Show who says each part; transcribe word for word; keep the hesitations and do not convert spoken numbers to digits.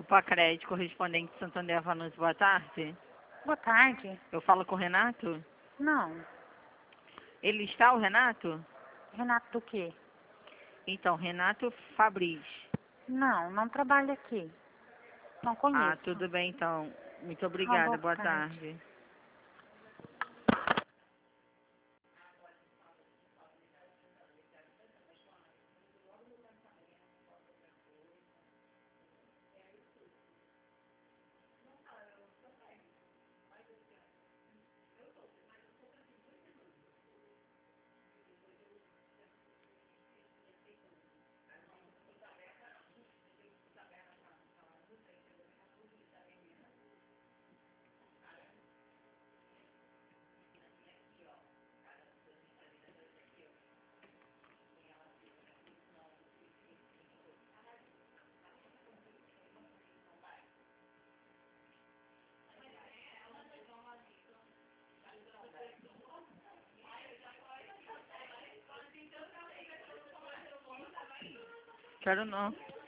Speaker 1: Pacred, correspondente Santander Vanucci, boa tarde.
Speaker 2: Boa tarde.
Speaker 1: Eu falo com o Renato?
Speaker 2: Não.
Speaker 1: Ele está, o Renato?
Speaker 2: Renato do quê?
Speaker 1: Então, Renato Fabris.
Speaker 2: Não, não trabalha aqui. Não conheço.
Speaker 1: Ah, tudo bem então. Muito
Speaker 2: Uma
Speaker 1: obrigada,
Speaker 2: boa
Speaker 1: boa
Speaker 2: tarde.
Speaker 1: tarde. Quero não.